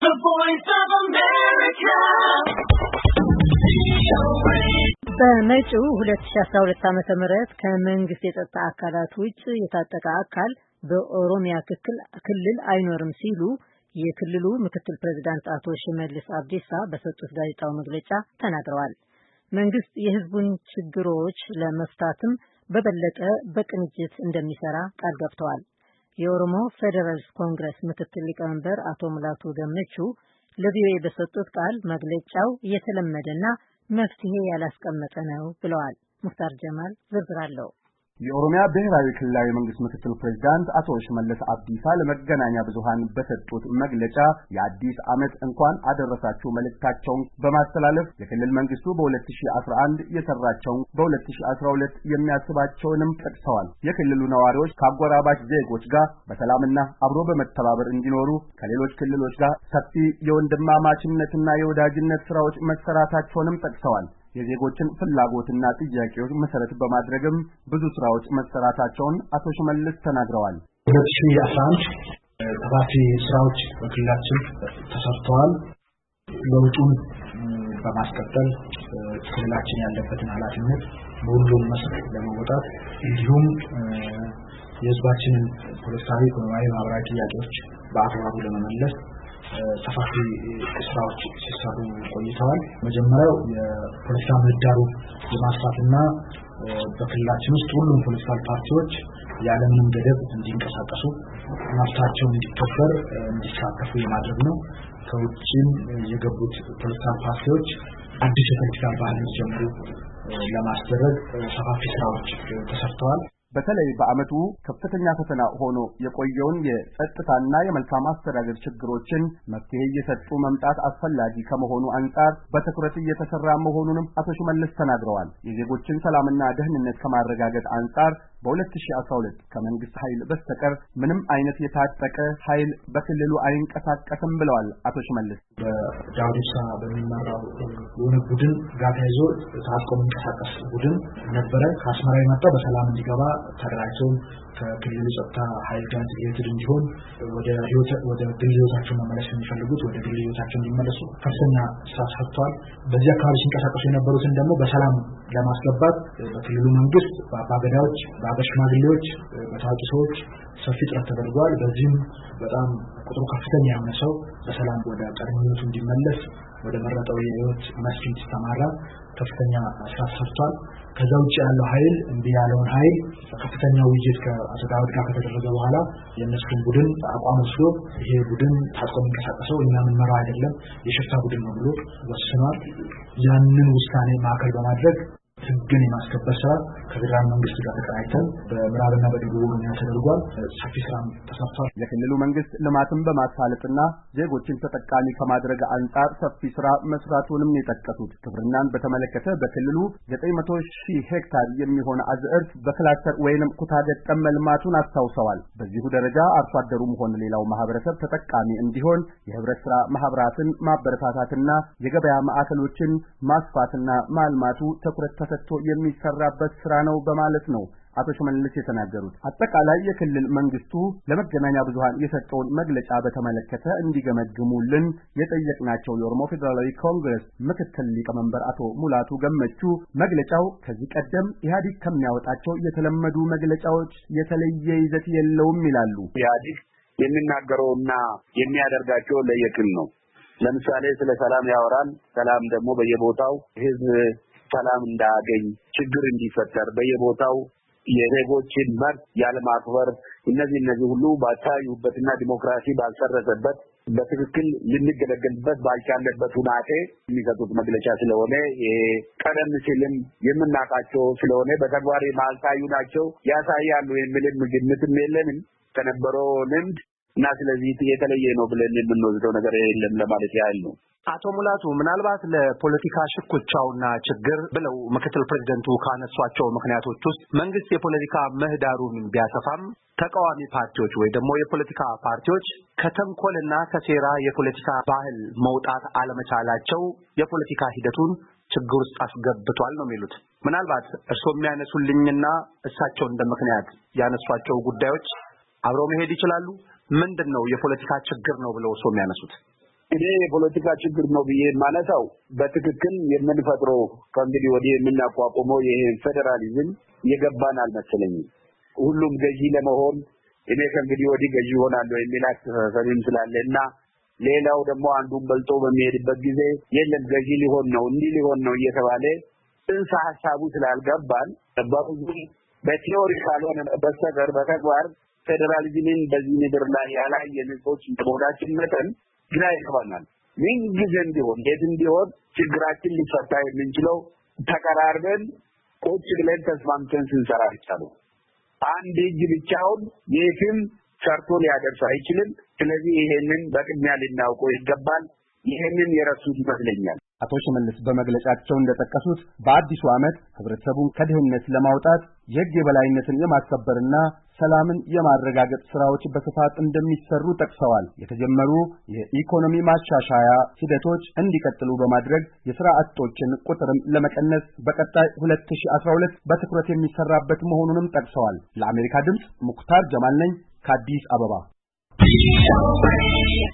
The Voice of America. በመጪው 2012 ዓመተ ምህረት ከመንግስት የጸጥታ አካላት ውጭ የታጠቀ አካል በኦሮሚያ ክልል አይኖርም ሲሉ የክልሉ ምክትል ፕሬዝዳንት አቶ ሽመልስ አብዲሳ በሰጡት ጋዜጣዊ መግለጫ ተናግረዋል። መንግስት የህዝቡን ችግሮች ለመፍታትም በበለጠ በቅንጅት እንደሚሰራ ቃል ገብተዋል። የኦሮሞ ፌደራሊስት ኮንግረስ ምክትል ሊቀመንበር አቶ ሙላቱ ገመቹ ለቪኦኤ በሰጡት ቃል መግለጫው የተለመደና መፍትሄ ያላስቀመጠ ነው ብለዋል። ሙክታር ጀማል ዝርዝር አለው። የኦሮሚያ ብሔራዊ ክልላዊ መንግስት ምክትል ፕሬዝዳንት አቶ ሽመልስ አብዲሳ ለመገናኛ ብዙሃን በሰጡት መግለጫ የአዲስ ዓመት እንኳን አደረሳችሁ መልእክታቸውን በማስተላለፍ የክልል መንግስቱ በ2011 የሰራቸውን በ2012 የሚያስባቸውንም ጠቅሰዋል። የክልሉ ነዋሪዎች ከአጎራባች ዜጎች ጋር በሰላምና አብሮ በመተባበር እንዲኖሩ ከሌሎች ክልሎች ጋር ሰፊ የወንድማማችነትና የወዳጅነት ስራዎች መሰራታቸውንም ጠቅሰዋል። የዜጎችን ፍላጎትና ጥያቄዎች መሰረት በማድረግም ብዙ ስራዎች መሰራታቸውን አቶ ሽመልስ ተናግረዋል። 2011 ሰፋፊ ስራዎች በክልላችን ተሰርተዋል። ለውጡን በማስቀጠል ክልላችን ያለበትን ኃላፊነት በሁሉም መስክ ለመወጣት እንዲሁም የህዝባችንን ፖለቲካዊ፣ ኢኮኖሚያዊ፣ ማህበራዊ ጥያቄዎች በአግባቡ ለመመለስ ሰፋፊ ስራዎች ሲሰሩ ቆይተዋል። መጀመሪያው የፖለቲካ ምህዳሩ የማስፋትና በክልላችን ውስጥ ሁሉም ፖለቲካል ፓርቲዎች ያለምንም ገደብ እንዲንቀሳቀሱ መብታቸው እንዲከበር እንዲሳተፉ የማድረግ ነው። ከውጭም የገቡት ፖለቲካል ፓርቲዎች አዲስ የፖለቲካል ባህል እንዲጀምሩ ለማስደረግ ሰፋፊ ስራዎች ተሰርተዋል። በተለይ በአመቱ ከፍተኛ ፈተና ሆኖ የቆየውን የጸጥታና የመልካም አስተዳደር ችግሮችን መፍትሄ እየሰጡ መምጣት አስፈላጊ ከመሆኑ አንጻር በትኩረት እየተሰራ መሆኑንም አቶ ሽመልስ ተናግረዋል። የዜጎችን ሰላምና ደህንነት ከማረጋገጥ አንጻር በ2012 ከመንግስት ኃይል በስተቀር ምንም አይነት የታጠቀ ኃይል በክልሉ አይንቀሳቀስም ብለዋል አቶ ሽመልስ። በዳውዲሳ በሚመራው ቡድን ጋር ተይዞ ታጥቆ የሚንቀሳቀስ ቡድን ነበረ። ከአስመራ የመጣው በሰላም እንዲገባ ተደራጅቶ ከክልሉ ጸጥታ ኃይል ጋር ኢንተግሬትድ እንዲሆን ወደ ግል ህይወታቸው መመለስ የሚፈልጉት ወደ ግል ህይወታቸው እንዲመለሱ ከፍተኛ ስራ ሰርተዋል። በዚህ አካባቢ ሲንቀሳቀሱ የነበሩትን ደግሞ በሰላም ለማስገባት በክልሉ መንግስት በአባገዳዎች፣ በአገር ሽማግሌዎች፣ በታዋቂ ሰዎች ሰፊ ጥረት ተደርጓል። በዚህም በጣም ቁጥሩ ከፍተኛ የሆነ ሰው በሰላም ወደ ቀድሞ ህይወቱ እንዲመለስ ወደ መረጠው የህይወት መስክ እንዲሰማራ ከፍተኛ ስራ ሰርቷል። ከዛ ውጭ ያለው ኃይል እንዲህ ያለውን ኃይል ከፍተኛ ውይይት ከአሰጋውት ጋር ከተደረገ በኋላ የነሱን ቡድን አቋም ወስዶ ይሄ ቡድን ታጥቆ የሚንቀሳቀሰው እኛ የምንመራው አይደለም የሽፍታ ቡድን ነው ብሎ ወስኗል። ያንን ውሳኔ ማዕከል በማድረግ ህግን የማስከበር ስራ ከፌደራል መንግስት ጋር ተቀናጅተን በምዕራብና በደቡብ ኦሮሚያ ተደርጓል። ሰፊ ስራ ተሰርቷል። የክልሉ መንግስት ልማትን በማሳለጥና ዜጎችን ተጠቃሚ ከማድረግ አንጻር ሰፊ ስራ መስራቱንም የጠቀሱት ግብርናን በተመለከተ በክልሉ 900,000 ሄክታር የሚሆን አዝዕርት በክላስተር ወይንም ኩታ ገጠም መልማቱን አስታውሰዋል። በዚሁ ደረጃ አርሶ አደሩም ሆነ ሌላው ማህበረሰብ ተጠቃሚ እንዲሆን የህብረት ስራ ማህበራትን ማበረታታትና የገበያ ማዕከሎችን ማስፋትና ማልማቱ ትኩረት ተሰጥቶ የሚሰራበት ስራ ነው በማለት ነው አቶ ሽመልስ የተናገሩት። አጠቃላይ የክልል መንግስቱ ለመገናኛ ብዙሃን የሰጠውን መግለጫ በተመለከተ እንዲገመግሙልን የጠየቅናቸው የኦሮሞ ፌደራላዊ ኮንግረስ ምክትል ሊቀመንበር አቶ ሙላቱ ገመቹ መግለጫው ከዚህ ቀደም ኢህአዲግ ከሚያወጣቸው የተለመዱ መግለጫዎች የተለየ ይዘት የለውም ይላሉ። ኢህአዲግ የሚናገረውና የሚያደርጋቸው ለየቅል ነው። ለምሳሌ ስለ ሰላም ያወራል። ሰላም ደግሞ በየቦታው ህዝብ ሰላም እንዳያገኝ ችግር እንዲፈጠር በየቦታው የዜጎችን መብት ያለማክበር እነዚህ ሁሉ ባታዩበትና ዲሞክራሲ ባልሰረሰበት በትክክል ልንገለገልበት ባልቻለበት ሁናቴ የሚሰጡት መግለጫ ስለሆነ ቀደም ሲልም የምናቃቸው ስለሆነ በተግባር ማልታዩ ናቸው ያሳያሉ የሚልም ግምትም የለንም ከነበረው ልምድ እና ስለዚህ የተለየ ነው ብለን የምንወስደው ነገር የለም ለማለት ያህል ነው። አቶ ሙላቱ ምናልባት ለፖለቲካ ሽኩቻውና ችግር ብለው ምክትል ፕሬዝዳንቱ ካነሷቸው ምክንያቶች ውስጥ መንግስት የፖለቲካ ምህዳሩን ቢያሰፋም ተቃዋሚ ፓርቲዎች ወይ ደግሞ የፖለቲካ ፓርቲዎች ከተንኮልና ከሴራ የፖለቲካ ባህል መውጣት አለመቻላቸው የፖለቲካ ሂደቱን ችግር ውስጥ አስገብቷል ነው የሚሉት። ምናልባት እርስዎ የሚያነሱልኝና እሳቸው እንደ ምክንያት ያነሷቸው ጉዳዮች አብረው መሄድ ይችላሉ? ምንድነው የፖለቲካ ችግር ነው ብለው እርስዎ የሚያነሱት? እኔ የፖለቲካ ችግር ነው ብዬ ማለታው በትክክል የምንፈጥረው ከእንግዲህ ወዲህ የምናቋቁመው ይሄ ፌደራሊዝም የገባን አልመሰለኝም። ሁሉም ገዢ ለመሆን እኔ ከእንግዲህ ወዲህ ገዢ ሆናለሁ የሚል አስተሳሰብም ስላለና ሌላው ደግሞ አንዱን በልጦ በሚሄድበት ጊዜ የለም ገዢ ሊሆን ነው እንዲህ ሊሆን ነው እየተባለ ጽንሰ ሐሳቡ ስላልገባን በቲዮሪ ካልሆነ በስተቀር በተግባር ፌደራሊዝምን በዚህ ምድር ላይ ያላየን ሰዎች እንደሆናችን መጠን ግራ ይገባናል። ምን ጊዜም ቢሆን የትም ቢሆን ችግራችን ሊፈታ የምንችለው ተቀራርበን ቁጭ ብለን ተስማምተን ስንሰራ ብቻ ነው። አንድ እጅ ብቻውን የትም ሰርቶ ሊያደርስ አይችልም። ስለዚህ ይሄንን በቅድሚያ ልናውቀው ይገባል። ይሄንን የረሱት ይመስለኛል። አቶ ሽመልስ በመግለጫቸው እንደጠቀሱት በአዲሱ ዓመት ህብረተሰቡን ከድህነት ለማውጣት የህግ የበላይነትን የማስከበርና ሰላምን የማረጋገጥ ስራዎች በስፋት እንደሚሰሩ ጠቅሰዋል። የተጀመሩ የኢኮኖሚ ማሻሻያ ሂደቶች እንዲቀጥሉ በማድረግ የሥራ አጦችን ቁጥርም ለመቀነስ በቀጣይ 2012 በትኩረት የሚሰራበት መሆኑንም ጠቅሰዋል። ለአሜሪካ ድምጽ ሙክታር ጀማል ነኝ ከአዲስ አበባ።